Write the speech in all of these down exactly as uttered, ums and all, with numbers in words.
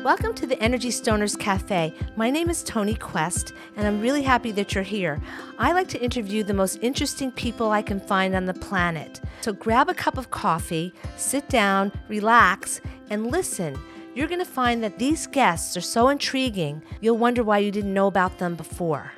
Welcome to the Energy Stoners Cafe. My name is Toni Quest, and I'm really happy that you're here. I like to interview the most interesting people I can find on the planet. So grab a cup of coffee, sit down, relax, and listen. You're going to find that these guests are so intriguing, you'll wonder why you didn't know about them before.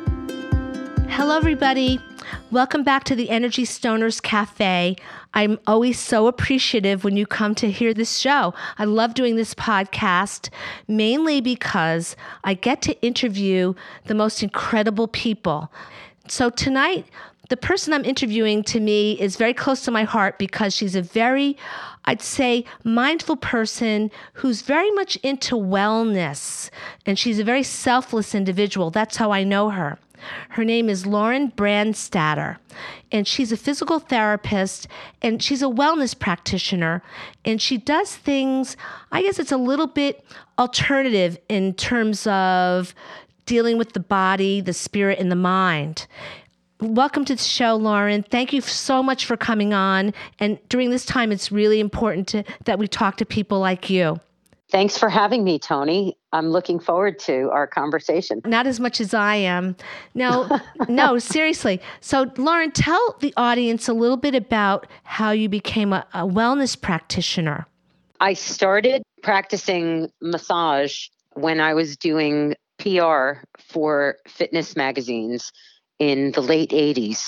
Hello, everybody. Welcome back to the Energy Stoners Cafe. I'm always so appreciative when you come to hear this show. I love doing this podcast, mainly because I get to interview the most incredible people. So tonight, the person I'm interviewing to me is very close to my heart because she's a very, I'd say, mindful person who's very much into wellness. And she's a very selfless individual. That's how I know her. Her name is Lauren Brandstatter, and she's a physical therapist, and she's a wellness practitioner, and she does things, I guess it's a little bit alternative in terms of dealing with the body, the spirit, and the mind. Welcome to the show, Lauren. Thank you so much for coming on, and during this time, it's really important to, that we talk to people like you. Thanks for having me, Toni. I'm looking forward to our conversation. Not as much as I am. No, no, seriously. So, Lauren, tell the audience a little bit about how you became a, a wellness practitioner. I started practicing massage when I was doing P R for fitness magazines in the late eighties.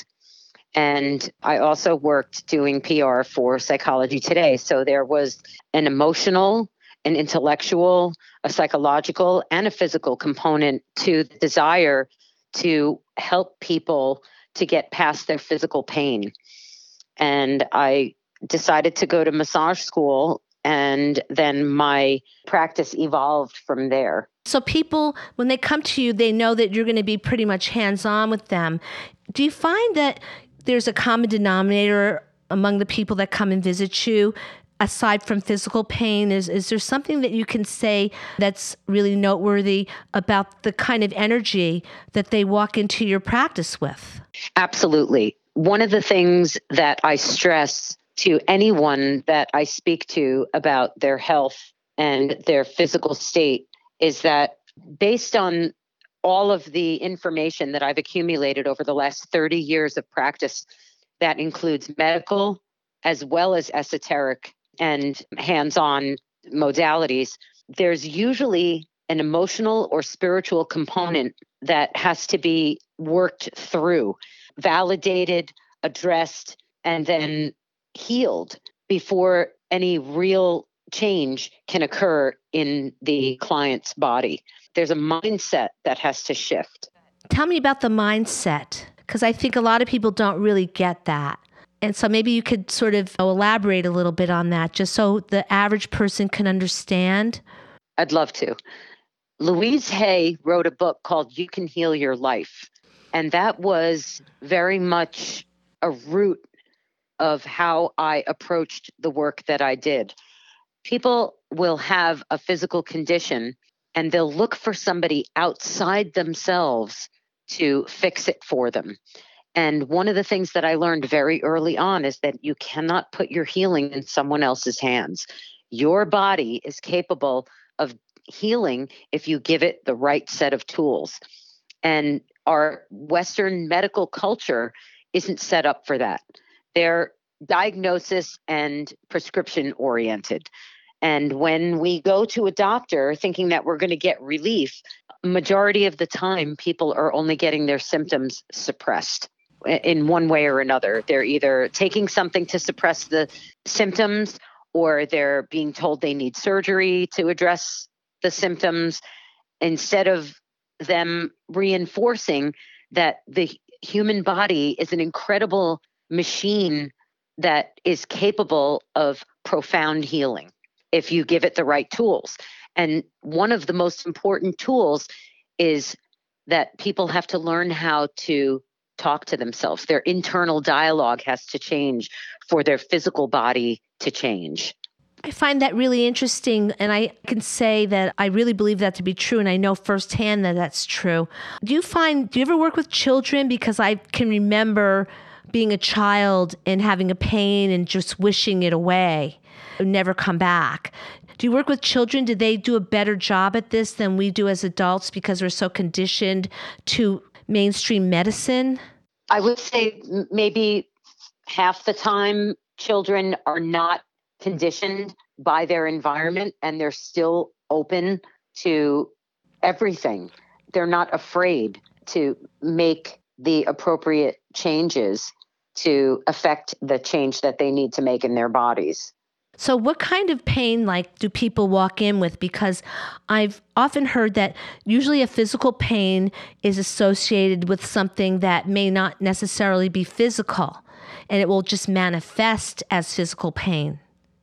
And I also worked doing P R for Psychology Today. So there was an emotional, an intellectual, a psychological, and a physical component to the desire to help people to get past their physical pain. And I decided to go to massage school, and then my practice evolved from there. So people, when they come to you, they know that you're going to be pretty much hands-on with them. Do you find that there's a common denominator among the people that come and visit you? Aside from physical pain, is, is there something that you can say that's really noteworthy about the kind of energy that they walk into your practice with? Absolutely. One of the things that I stress to anyone that I speak to about their health and their physical state is that based on all of the information that I've accumulated over the last thirty years of practice, that includes medical as well as esoteric and hands-on modalities, there's usually an emotional or spiritual component that has to be worked through, validated, addressed, and then healed before any real change can occur in the client's body. There's a mindset that has to shift. Tell me about the mindset, because I think a lot of people don't really get that. And so maybe you could sort of elaborate a little bit on that, just so the average person can understand. I'd love to. Louise Hay wrote a book called You Can Heal Your Life. And that was very much a root of how I approached the work that I did. People will have a physical condition and they'll look for somebody outside themselves to fix it for them. And one of the things that I learned very early on is that you cannot put your healing in someone else's hands. Your body is capable of healing if you give it the right set of tools. And our Western medical culture isn't set up for that. They're diagnosis and prescription oriented. And when we go to a doctor thinking that we're going to get relief, majority of the time people are only getting their symptoms suppressed in one way or another. They're either taking something to suppress the symptoms, or they're being told they need surgery to address the symptoms, instead of them reinforcing that the human body is an incredible machine that is capable of profound healing if you give it the right tools. And one of the most important tools is that people have to learn how to talk to themselves. Their internal dialogue has to change for their physical body to change. I find that really interesting, and I can say that I really believe that to be true, and I know firsthand that that's true. Do you find, do you ever work with children? Because I can remember being a child and having a pain and just wishing it away, never come back. Do you work with children? Do they do a better job at this than we do as adults because we're so conditioned to mainstream medicine? I would say m- maybe half the time children are not conditioned by their environment and they're still open to everything. They're not afraid to make the appropriate changes to affect the change that they need to make in their bodies. So what kind of pain like do people walk in with? Because I've often heard that usually a physical pain is associated with something that may not necessarily be physical, and it will just manifest as physical pain.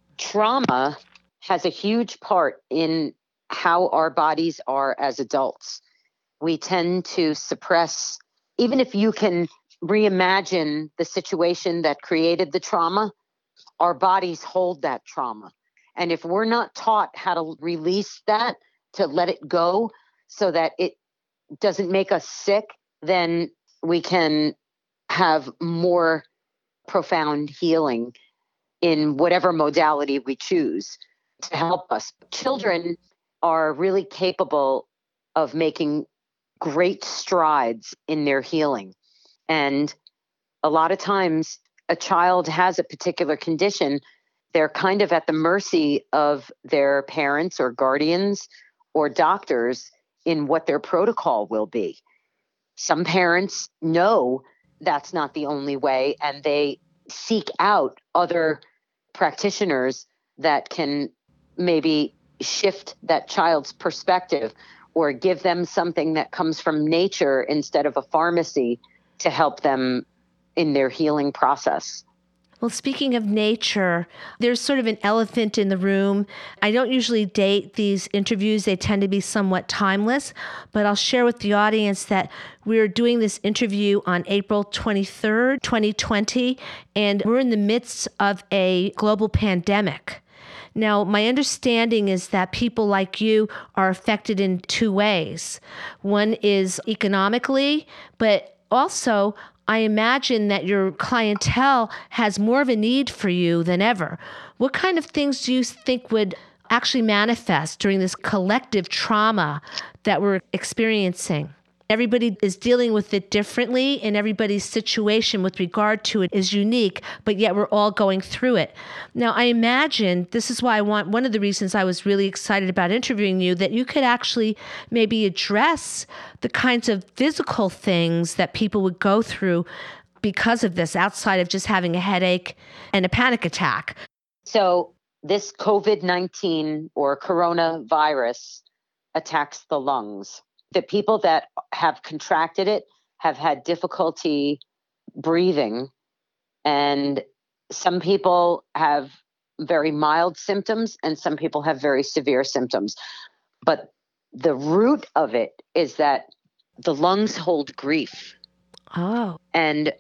Trauma has a huge part in how our bodies are as adults. We tend to suppress, even if you can reimagine the situation that created the trauma, our bodies hold that trauma. And if we're not taught how to release that, to let it go so that it doesn't make us sick, then we can have more profound healing in whatever modality we choose to help us. Children are really capable of making great strides in their healing. And a lot of times, a child has a particular condition, they're kind of at the mercy of their parents or guardians or doctors in what their protocol will be. Some parents know that's not the only way, and they seek out other practitioners that can maybe shift that child's perspective or give them something that comes from nature instead of a pharmacy to help them in their healing process. Well, speaking of nature, there's sort of an elephant in the room. I don't usually date these interviews. They tend to be somewhat timeless, but I'll share with the audience that we're doing this interview on April twenty-third, twenty twenty, and we're in the midst of a global pandemic. Now, my understanding is that people like you are affected in two ways. One is economically, but also I imagine that your clientele has more of a need for you than ever. What kind of things do you think would actually manifest during this collective trauma that we're experiencing? Everybody is dealing with it differently, and everybody's situation with regard to it is unique, but yet we're all going through it. Now, I imagine this is why I want, one of the reasons I was really excited about interviewing you, that you could actually maybe address the kinds of physical things that people would go through because of this, outside of just having a headache and a panic attack. So this COVID nineteen or coronavirus attacks the lungs. The people that have contracted it have had difficulty breathing, and some people have very mild symptoms and some people have very severe symptoms. But the root of it is that the lungs hold grief. Oh. And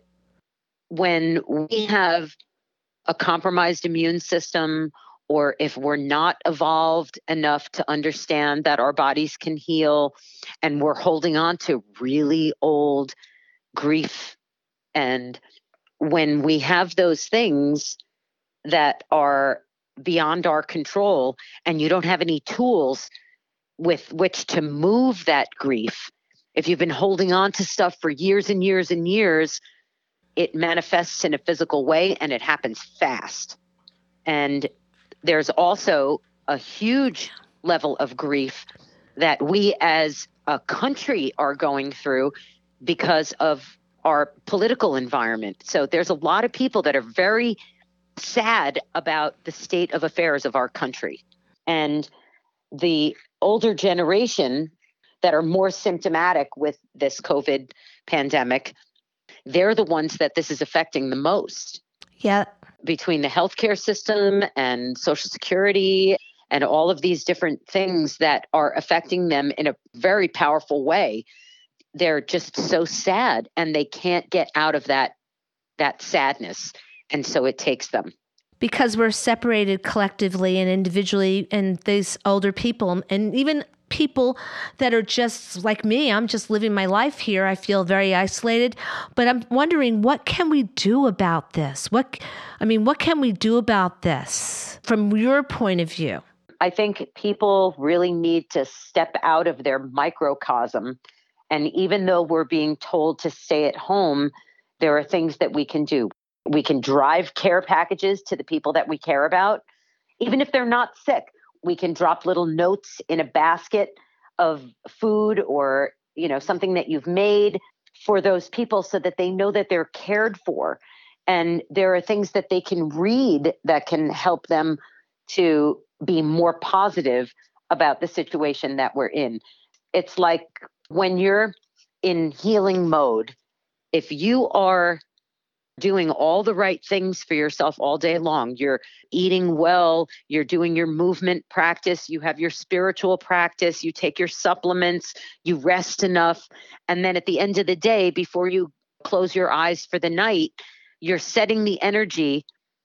when we have a compromised immune system, or if we're not evolved enough to understand that our bodies can heal, and we're holding on to really old grief, and when we have those things that are beyond our control and you don't have any tools with which to move that grief, if you've been holding on to stuff for years and years and years, it manifests in a physical way and it happens fast. And there's also a huge level of grief that we as a country are going through because of our political environment. So there's a lot of people that are very sad about the state of affairs of our country. And the older generation that are more symptomatic with this COVID pandemic, they're the ones that this is affecting the most. Yeah. Between the healthcare system and Social Security and all of these different things that are affecting them in a very powerful way, they're just so sad and they can't get out of that that sadness. And so it takes them. Because we're separated collectively and individually, and these older people, and even people that are just like me, I'm just living my life here. I feel very isolated, but I'm wondering, what can we do about this? What, I mean, what can we do about this from your point of view? I think people really need to step out of their microcosm. And even though we're being told to stay at home, there are things that we can do. We can drive care packages to the people that we care about, even if they're not sick. We can drop little notes in a basket of food or, you know, something that you've made for those people so that they know that they're cared for. And there are things that they can read that can help them to be more positive about the situation that we're in. It's like when you're in healing mode, if you are doing all the right things for yourself all day long, you're eating well, you're doing your movement practice, you have your spiritual practice, you take your supplements, you rest enough. And then at the end of the day, before you close your eyes for the night, you're setting the energy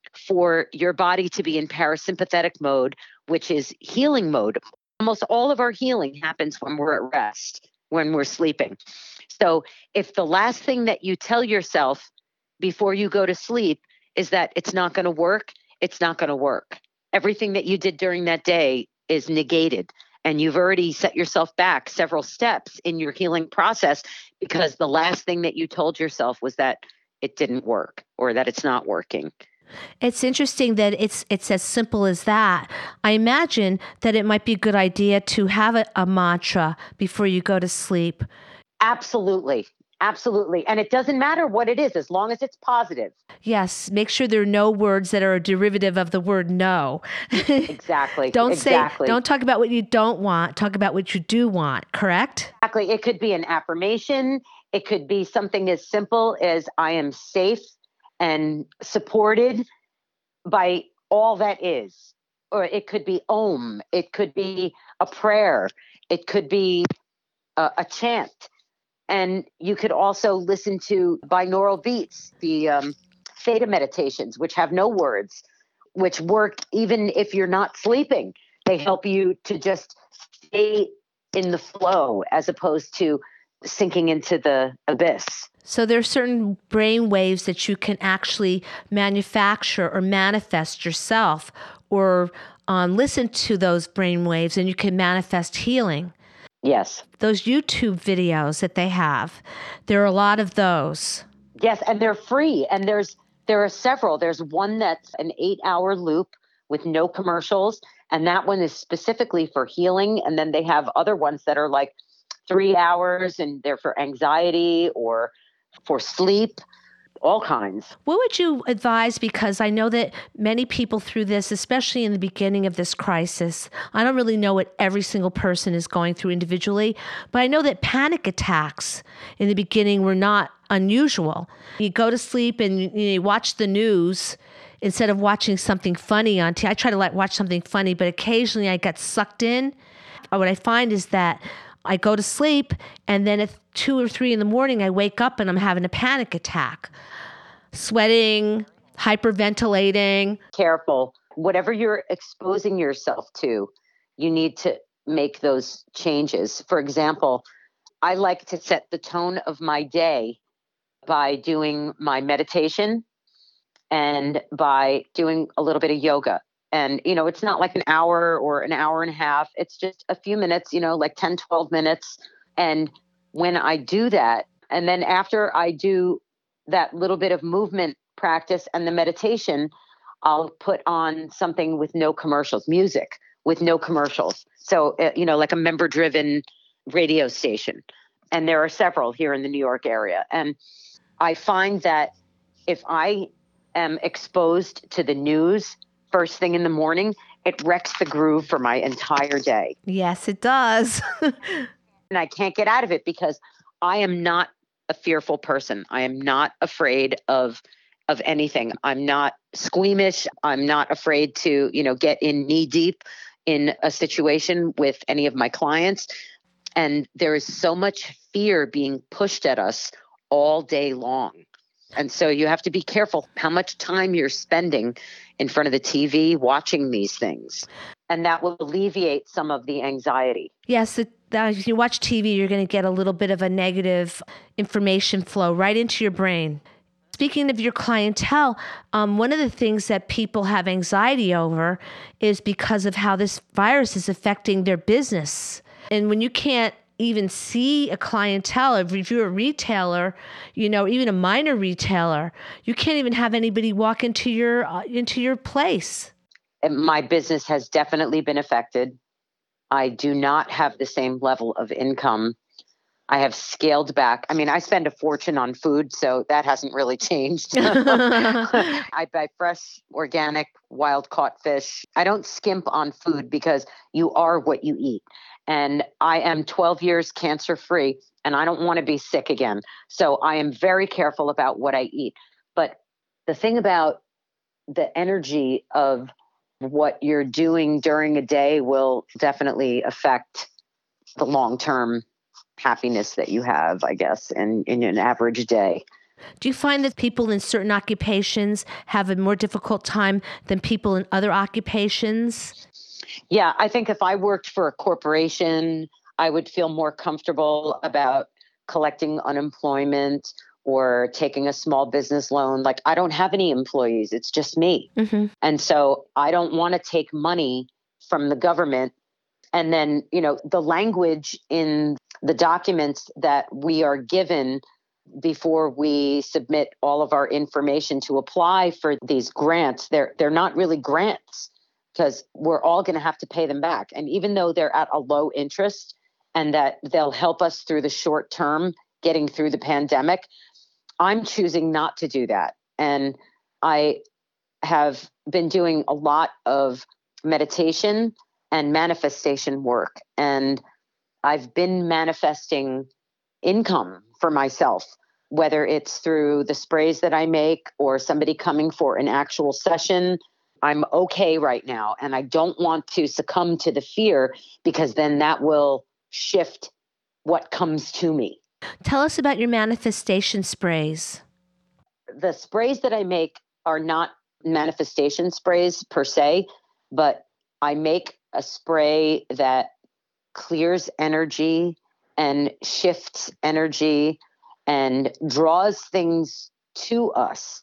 for your body to be in parasympathetic mode, which is healing mode. Almost all of our healing happens when we're at rest, when we're sleeping. So if the last thing that you tell yourself before you go to sleep is that it's not going to work, it's not going to work. Everything that you did during that day is negated. And you've already set yourself back several steps in your healing process because the last thing that you told yourself was that it didn't work or that it's not working. It's interesting that it's it's as simple as that. I imagine that it might be a good idea to have a, a mantra before you go to sleep. Absolutely. Absolutely. And it doesn't matter what it is, as long as it's positive. Yes. Make sure there are no words that are a derivative of the word no. Exactly. Don't exactly. say, don't talk about what you don't want. Talk about what you do want. Correct? Exactly. It could be an affirmation. It could be something as simple as I am safe and supported by all that is. Or it could be Om. It could be a prayer. It could be a, a chant. And you could also listen to binaural beats, the um, theta meditations, which have no words, which work even if you're not sleeping. They help you to just stay in the flow as opposed to sinking into the abyss. So there are certain brain waves that you can actually manufacture or manifest yourself, or um, listen to those brain waves and you can manifest healing. Yes. Those YouTube videos that they have, there are a lot of those. Yes, and they're free. And there's there are several. There's one that's an eight-hour loop with no commercials, and that one is specifically for healing. And then they have other ones that are like three hours, and they're for anxiety or for sleep, all kinds. What would you advise? Because I know that many people through this, especially in the beginning of this crisis, I don't really know what every single person is going through individually, but I know that panic attacks in the beginning were not unusual. You go to sleep and you, you watch the news instead of watching something funny on T V. I try to like watch something funny, but occasionally I get sucked in. What I find is that I go to sleep and then at two or three in the morning, I wake up and I'm having a panic attack. Sweating, hyperventilating. Careful. Whatever you're exposing yourself to, you need to make those changes. For example, I like to set the tone of my day by doing my meditation and by doing a little bit of yoga. And, you know, it's not like an hour or an hour and a half. It's just a few minutes, you know, like ten, twelve minutes. And when I do that, and then after I do that little bit of movement practice and the meditation, I'll put on something with no commercials, music with no commercials. So, uh, you know, like a member driven radio station. And there are several here in the New York area. And I find that if I am exposed to the news first thing in the morning, it wrecks the groove for my entire day. Yes, it does. And I can't get out of it because I am not a fearful person. I am not afraid of of anything. I'm not squeamish. I'm not afraid to, you know, get in knee deep in a situation with any of my clients. And there is so much fear being pushed at us all day long. And so you have to be careful how much time you're spending in front of the T V watching these things. And that will alleviate some of the anxiety. Yes, it, uh, if you watch T V, you're going to get a little bit of a negative information flow right into your brain. Speaking of your clientele, um, one of the things that people have anxiety over is because of how this virus is affecting their business. And when you can't even see a clientele, if you're a retailer, you know, even a minor retailer, you can't even have anybody walk into your uh, into your place. My business has definitely been affected. I do not have the same level of income. I have scaled back. I mean, I spend a fortune on food, so that hasn't really changed. I buy fresh, organic, wild caught fish. I don't skimp on food because you are what you eat. And I am twelve years cancer free, and I don't want to be sick again. So I am very careful about what I eat. But the thing about the energy of what you're doing during a day will definitely affect the long-term happiness that you have, I guess, in, in an average day. Do you find that people in certain occupations have a more difficult time than people in other occupations? Yeah, I think if I worked for a corporation, I would feel more comfortable about collecting unemployment or taking a small business loan. Like, I don't have any employees. It's just me. Mm-hmm. And so I don't want to take money from the government. And then, you know, the language in the documents that we are given before we submit all of our information to apply for these grants, they're they're not really grants because we're all going to have to pay them back. And even though they're at a low interest and that they'll help us through the short term getting through the pandemic, I'm choosing not to do that. And I have been doing a lot of meditation and manifestation work. And I've been manifesting income for myself, whether it's through the sprays that I make or somebody coming for an actual session. I'm okay right now. And I don't want to succumb to the fear because then that will shift what comes to me. Tell us about your manifestation sprays. The sprays that I make are not manifestation sprays per se, but I make a spray that clears energy and shifts energy and draws things to us.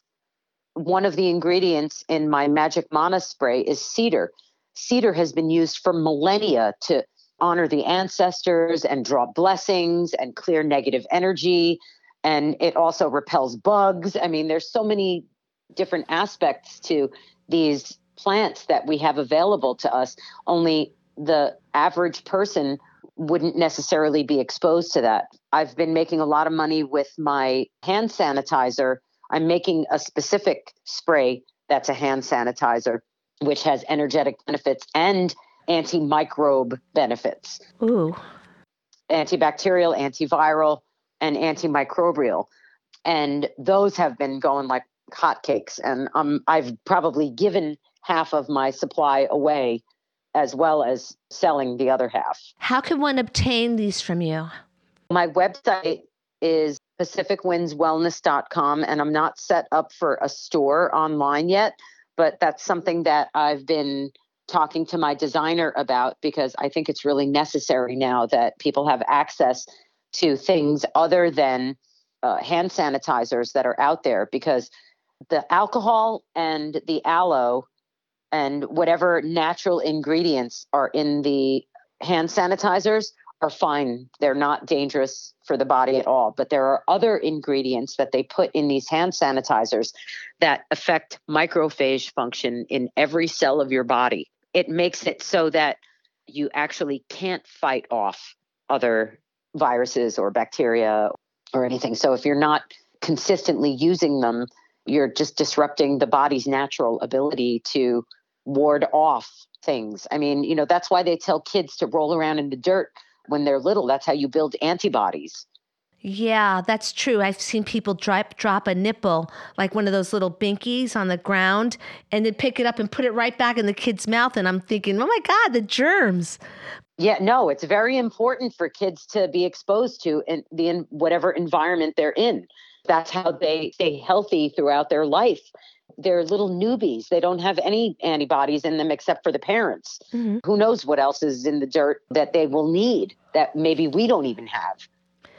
One of the ingredients in my Magic Mana spray is cedar. Cedar has been used for millennia to honor the ancestors and draw blessings and clear negative energy. And it also repels bugs. I mean, there's so many different aspects to these plants that we have available to us. Only the average person wouldn't necessarily be exposed to that. I've been making a lot of money with my hand sanitizer. I'm making a specific spray that's a hand sanitizer, which has energetic benefits and antimicrobe benefits. Ooh. Antibacterial, antiviral, and antimicrobial. And those have been going like hotcakes. And um, I've probably given half of my supply away as well as selling the other half. How can one obtain these from you? My website is pacific winds wellness dot com, and I'm not set up for a store online yet, but that's something that I've been talking to my designer about because I think it's really necessary now that people have access to things other than uh, hand sanitizers that are out there, because the alcohol and the aloe and whatever natural ingredients are in the hand sanitizers are fine. They're not dangerous for the body at all. But there are other ingredients that they put in these hand sanitizers that affect microphage function in every cell of your body. It makes it so that you actually can't fight off other viruses or bacteria or anything. So if you're not consistently using them, you're just disrupting the body's natural ability to ward off things. I mean, you know, that's why they tell kids to roll around in the dirt when they're little. That's how you build antibodies. Yeah, that's true. I've seen people drop drop a nipple, like one of those little binkies on the ground, and then pick it up and put it right back in the kid's mouth. And I'm thinking, oh my God, the germs. Yeah, no, it's very important for kids to be exposed to in the in whatever environment they're in. That's how they stay healthy throughout their life. They're little newbies. They don't have any antibodies in them except for the parents. Mm-hmm. Who knows what else is in the dirt that they will need that maybe we don't even have.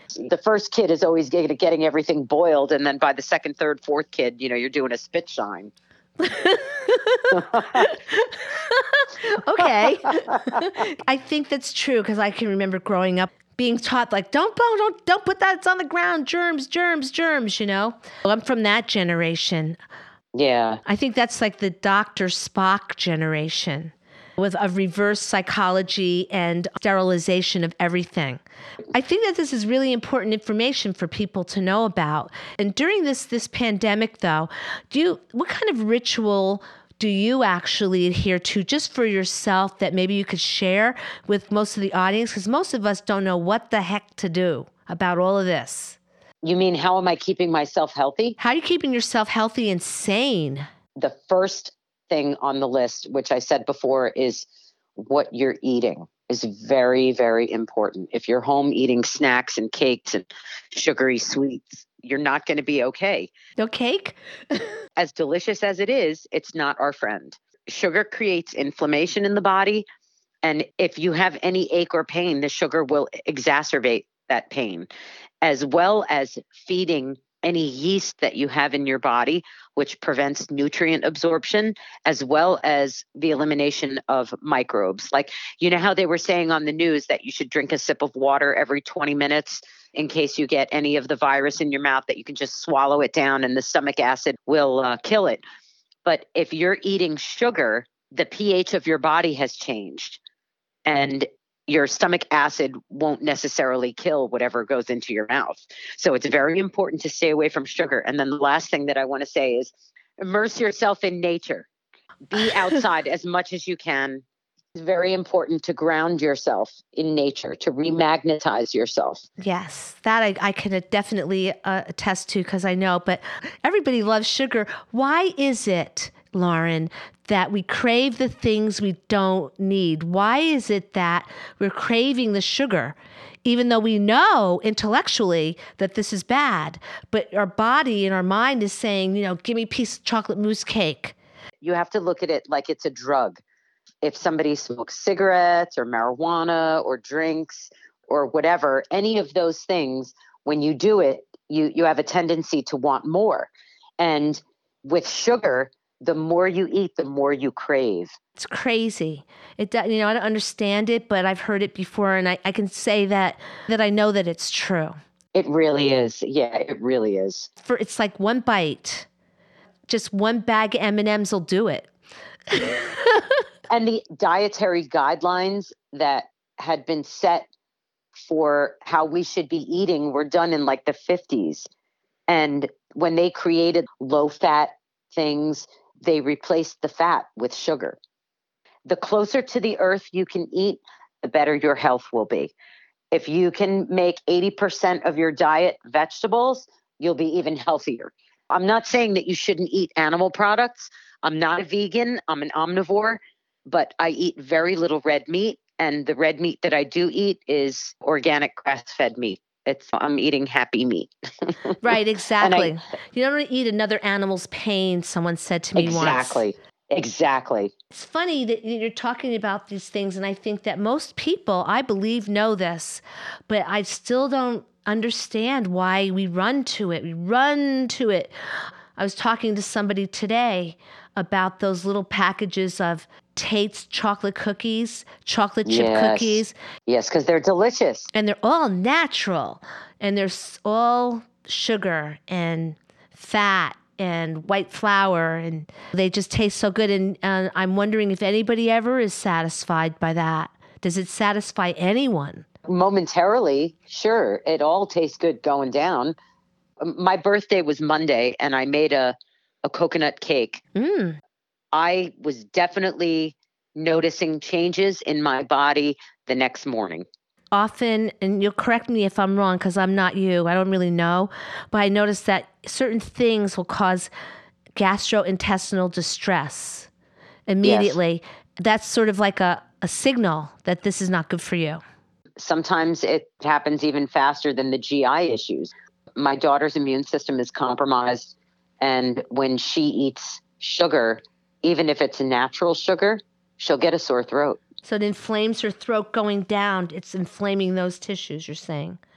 The first kid is always get- getting everything boiled. And then by the second, third, fourth kid, you know, you're doing a spit shine. Okay. I think that's true because I can remember growing up being taught like, don't, don't, don't put that, it's on the ground, germs, germs, germs, you know? Well, I'm from that generation. Yeah. I think that's like the Doctor Spock generation with a reverse psychology and sterilization of everything. I think that this is really important information for people to know about. And during this this pandemic, though, do you what kind of ritual do you actually adhere to just for yourself that maybe you could share with most of the audience? Because most of us don't know what the heck to do about all of this. You mean, how am I keeping myself healthy? How are you keeping yourself healthy and sane? The first thing on the list, which I said before, is what you're eating is very, very important. If you're home eating snacks and cakes and sugary sweets, you're not going to be okay. No cake? As delicious as it is, it's not our friend. Sugar creates inflammation in the body. And if you have any ache or pain, the sugar will exacerbate that pain, as well as feeding any yeast that you have in your body, which prevents nutrient absorption, as well as the elimination of microbes. Like, you know how they were saying on the news that you should drink a sip of water every twenty minutes in case you get any of the virus in your mouth, that you can just swallow it down and the stomach acid will uh, kill it. But if you're eating sugar, the pH of your body has changed, and your stomach acid won't necessarily kill whatever goes into your mouth. So it's very important to stay away from sugar. And then the last thing that I want to say is immerse yourself in nature. Be outside as much as you can. It's very important to ground yourself in nature, to remagnetize yourself. Yes, that I, I can definitely uh, attest to because I know, but everybody loves sugar. Why is it, Lauren, that we crave the things we don't need? Why is it that we're craving the sugar, even though we know intellectually that this is bad, but our body and our mind is saying, you know, give me a piece of chocolate mousse cake. You have to look at it like it's a drug. If somebody smokes cigarettes or marijuana or drinks or whatever, any of those things, when you do it, you, you have a tendency to want more. And with sugar, the more you eat, the more you crave. It's crazy. It, you know, I don't understand it, but I've heard it before, and I, I can say that that I know that it's true. It really is. Yeah, it really is. For it's like one bite, just one bag of M and M's will do it. And the dietary guidelines that had been set for how we should be eating were done in like the fifties. And when they created low-fat things, they replaced the fat with sugar. The closer to the earth you can eat, the better your health will be. If you can make eighty percent of your diet vegetables, you'll be even healthier. I'm not saying that you shouldn't eat animal products. I'm not a vegan. I'm an omnivore, but I eat very little red meat. And the red meat that I do eat is organic grass-fed meat. It's I'm eating happy meat. Right, exactly. I, you don't want to eat another animal's pain, someone said to me exactly, once. Exactly. Exactly. It's funny that you're talking about these things, and I think that most people, I believe, know this, but I still don't understand why we run to it. We run to it. I was talking to somebody today about those little packages of Tate's chocolate cookies, chocolate chip yes. cookies. Yes, because they're delicious. And they're all natural. And they're all sugar and fat and white flour. And they just taste so good. And uh, I'm wondering if anybody ever is satisfied by that. Does it satisfy anyone? Momentarily, sure. It all tastes good going down. My birthday was Monday, and I made a, a coconut cake. Mm. I was definitely noticing changes in my body the next morning. Often, and you'll correct me if I'm wrong because I'm not you, I don't really know, but I noticed that certain things will cause gastrointestinal distress immediately. Yes. That's sort of like a, a signal that this is not good for you. Sometimes it happens even faster than the G I issues. My daughter's immune system is compromised, and when she eats sugar, even if it's natural sugar, she'll get a sore throat. So it inflames her throat going down. It's inflaming those tissues, you're saying?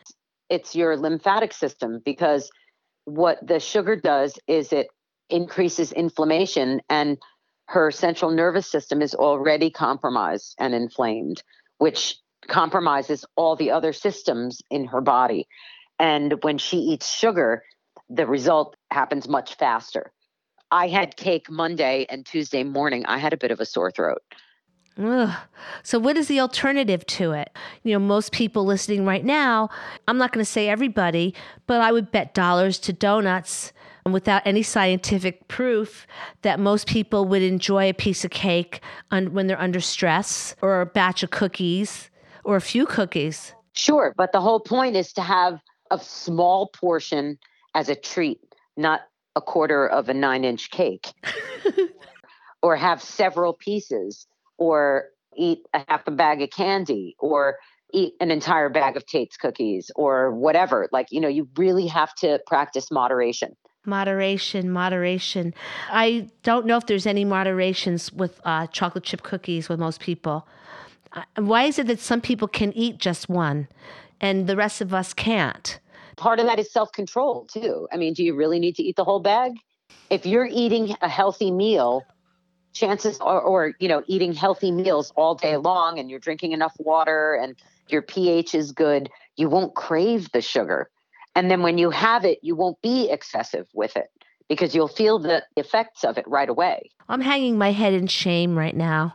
it's your lymphatic system, because what the sugar does is it increases inflammation, and her central nervous system is already compromised and inflamed, which compromises all the other systems in her body. And when she eats sugar, the result happens much faster. I had cake Monday, and Tuesday morning, I had a bit of a sore throat. Ugh. So what is the alternative to it? You know, most people listening right now, I'm not going to say everybody, but I would bet dollars to donuts, without any scientific proof, that most people would enjoy a piece of cake un- when they're under stress, or a batch of cookies, or a few cookies. Sure, but the whole point is to have a small portion as a treat, not a quarter of a nine-inch cake, or have several pieces, or eat a half a bag of candy, or eat an entire bag of Tate's cookies, or whatever. Like, you know, you really have to practice moderation. Moderation, moderation. I don't know if there's any moderations with uh, chocolate chip cookies with most people. Uh, why is it that some people can eat just one and the rest of us can't? Part of that is self-control too. I mean, do you really need to eat the whole bag? If you're eating a healthy meal, chances are, or, you know, eating healthy meals all day long, and you're drinking enough water and your pH is good, you won't crave the sugar. And then when you have it, you won't be excessive with it, because you'll feel the effects of it right away. I'm hanging my head in shame right now.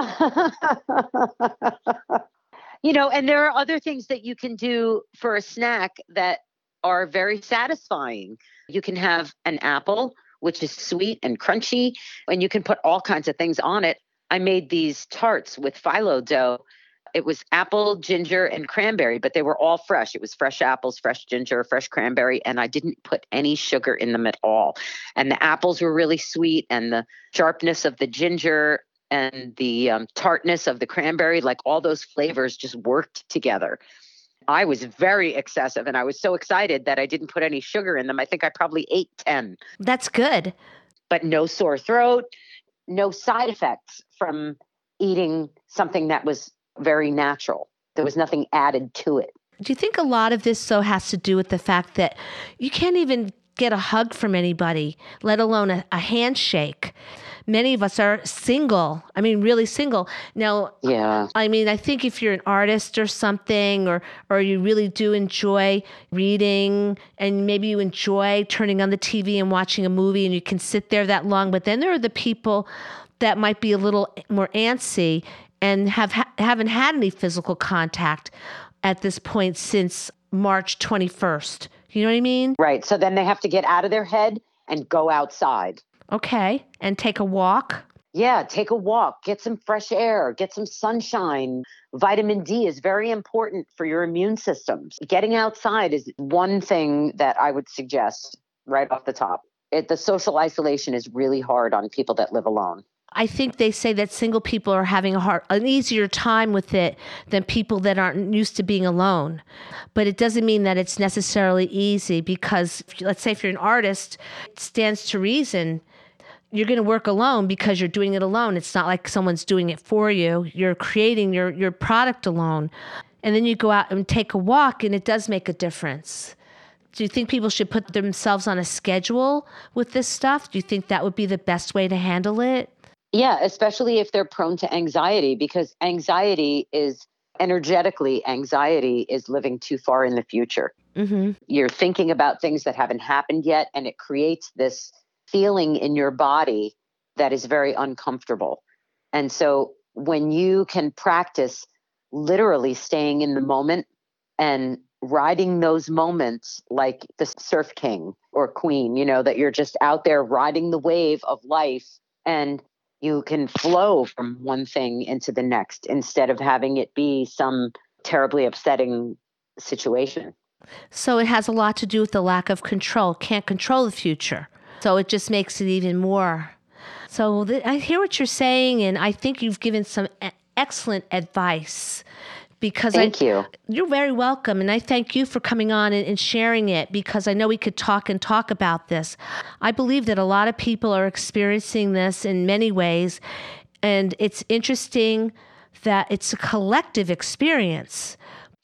You know, and there are other things that you can do for a snack that are very satisfying. You can have an apple, which is sweet and crunchy, and you can put all kinds of things on it. I made these tarts with phyllo dough. It was apple, ginger, and cranberry, but they were all fresh. It was fresh apples, fresh ginger, fresh cranberry, and I didn't put any sugar in them at all. And the apples were really sweet, and the sharpness of the ginger and the um, tartness of the cranberry, like all those flavors just worked together. I was very excessive, and I was so excited that I didn't put any sugar in them. I think I probably ate ten. That's good. But no sore throat, no side effects from eating something that was very natural. There was nothing added to it. Do you think a lot of this, so has to do with the fact that you can't even get a hug from anybody, let alone a, a handshake? Many of us are single. I mean, really single. Now, yeah. I mean, I think if you're an artist or something, or or you really do enjoy reading, and maybe you enjoy turning on the T V and watching a movie, and you can sit there that long. But then there are the people that might be a little more antsy and have ha- haven't had any physical contact at this point since March twenty-first. You know what I mean? Right. So then they have to get out of their head and go outside. Okay. And take a walk. Yeah, take a walk, get some fresh air, get some sunshine. Vitamin D is very important for your immune system. Getting outside is one thing that I would suggest right off the top. It, the social isolation is really hard on people that live alone. I think they say that single people are having a hard, an easier time with it than people that aren't used to being alone. But it doesn't mean that it's necessarily easy, because let's say if you're an artist, it stands to reason you're going to work alone because you're doing it alone. It's not like someone's doing it for you. You're creating your, your product alone. And then you go out and take a walk, and it does make a difference. Do you think people should put themselves on a schedule with this stuff? Do you think that would be the best way to handle it? Yeah, especially if they're prone to anxiety, because anxiety is energetically, anxiety is living too far in the future. Mm-hmm. You're thinking about things that haven't happened yet, and it creates this feeling in your body that is very uncomfortable. And so when you can practice literally staying in the moment and riding those moments like the surf king or queen, you know, that you're just out there riding the wave of life, and you can flow from one thing into the next instead of having it be some terribly upsetting situation. So it has a lot to do with the lack of control. Can't control the future. So it just makes it even more. So th- I hear what you're saying, and I think you've given some e- excellent advice. Because thank I, you. You're very welcome. And I thank you for coming on and, and sharing it, because I know we could talk and talk about this. I believe that a lot of people are experiencing this in many ways. And it's interesting that it's a collective experience.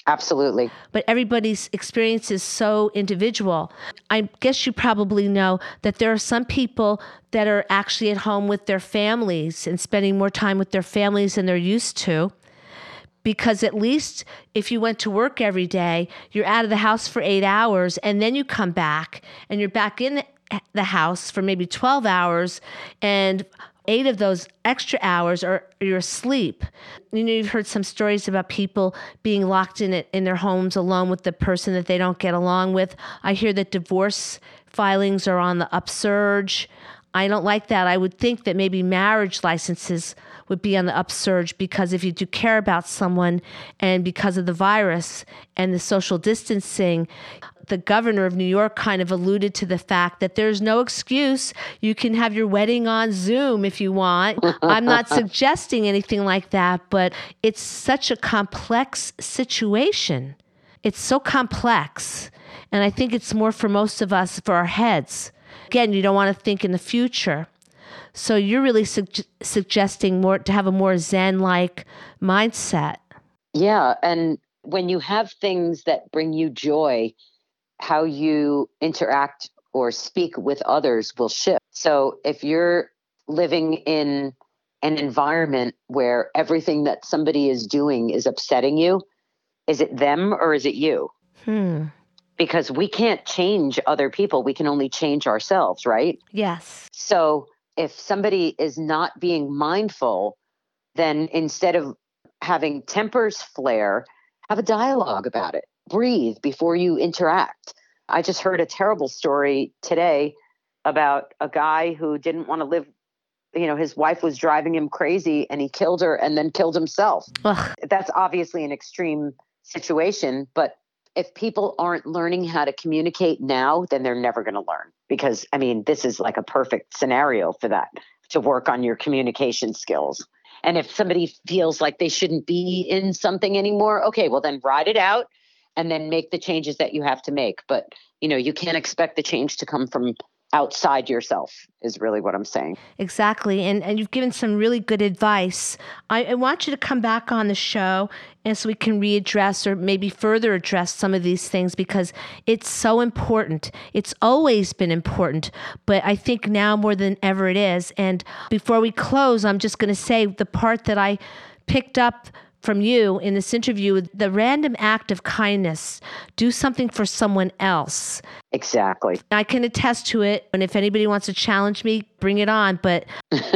Absolutely. But everybody's experience is so individual. I guess you probably know that there are some people that are actually at home with their families and spending more time with their families than they're used to. Because at least if you went to work every day, you're out of the house for eight hours and then you come back and you're back in the house for maybe twelve hours, and eight of those extra hours are you're asleep. You know, you've heard some stories about people being locked in it in their homes alone with the person that they don't get along with. I hear that divorce filings are on the upsurge. I don't like that. I would think that maybe marriage licenses would be on the upsurge, because if you do care about someone, and because of the virus and the social distancing, the governor of New York kind of alluded to the fact that there's no excuse. You can have your wedding on Zoom if you want. I'm not suggesting anything like that, but it's such a complex situation. It's so complex. And I think it's more for most of us, for our heads. Again, you don't want to think in the future. So you're really su- suggesting more to have a more Zen-like mindset. Yeah. And when you have things that bring you joy, how you interact or speak with others will shift. So if you're living in an environment where everything that somebody is doing is upsetting you, is it them or is it you? Hmm. Because we can't change other people. We can only change ourselves, right? Yes. So if somebody is not being mindful, then instead of having tempers flare, have a dialogue about it. Breathe before you interact. I just heard a terrible story today about a guy who didn't want to live. You know, his wife was driving him crazy and he killed her and then killed himself. Ugh. That's obviously an extreme situation, but if people aren't learning how to communicate now, then they're never going to learn. Because, I mean, this is like a perfect scenario for that, to work on your communication skills. And if somebody feels like they shouldn't be in something anymore, okay, well then ride it out and then make the changes that you have to make. But, you know, you can't expect the change to come from outside yourself, is really what I'm saying. Exactly. And and you've given some really good advice. I, I want you to come back on the show and so we can readdress or maybe further address some of these things, because it's so important. It's always been important, but I think now more than ever it is. And before we close, I'm just going to say the part that I picked up from you in this interview, the random act of kindness. Do something for someone else. Exactly. I can attest to it. And if anybody wants to challenge me, bring it on. But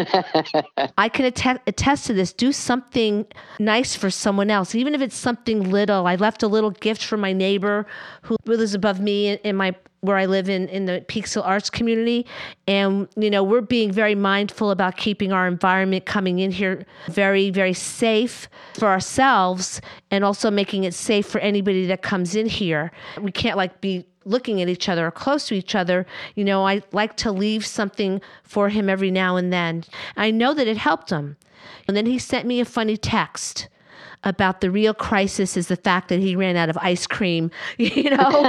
I can att- attest to this. Do something nice for someone else, even if it's something little. I left a little gift for my neighbor who lives above me in my where I live in, in the Peekskill Arts community. And, you know, we're being very mindful about keeping our environment coming in here very, very safe for ourselves, and also making it safe for anybody that comes in here. We can't like be looking at each other or close to each other. You know, I like to leave something for him every now and then. I know that it helped him. And then he sent me a funny text about the real crisis is the fact that he ran out of ice cream, you know,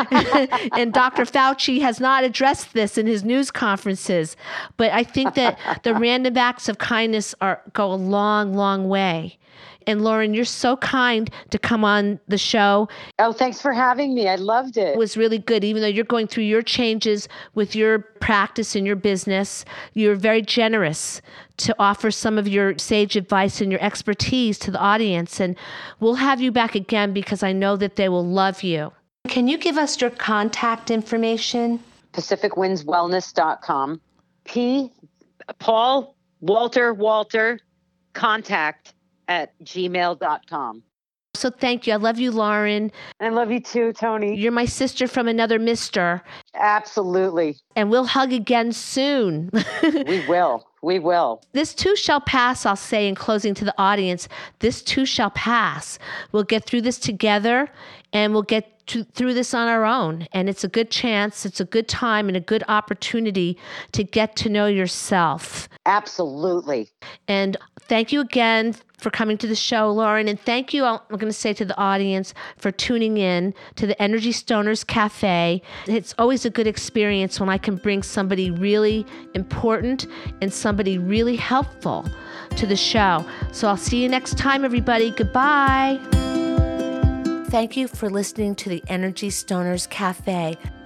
and Doctor Fauci has not addressed this in his news conferences. But I think that the random acts of kindness are go a long, long way. And Lauren, you're so kind to come on the show. Oh, thanks for having me. I loved it. It was really good. Even though you're going through your changes with your practice and your business, you're very generous to offer some of your sage advice and your expertise to the audience. And we'll have you back again because I know that they will love you. Can you give us your contact information? Pacific Winds Wellness dot com. P. Paul Walter Walter contact at gmail dot com. So thank you. I love you, Lauren. I love you too, Tony. You're my sister from another mister. Absolutely. And we'll hug again soon. We will. We will. This too shall pass, I'll say in closing to the audience. This too shall pass. We'll get through this together, and we'll get to, through this on our own. And it's a good chance, it's a good time, and a good opportunity to get to know yourself. Absolutely. And thank you again for coming to the show, Lauren. And thank you, I'm going to say to the audience, for tuning in to the Energy Stoners Cafe. It's always a good experience when I can bring somebody really important and somebody really helpful to the show. So I'll see you next time, everybody. Goodbye. Thank you for listening to the Energy Stoners Cafe.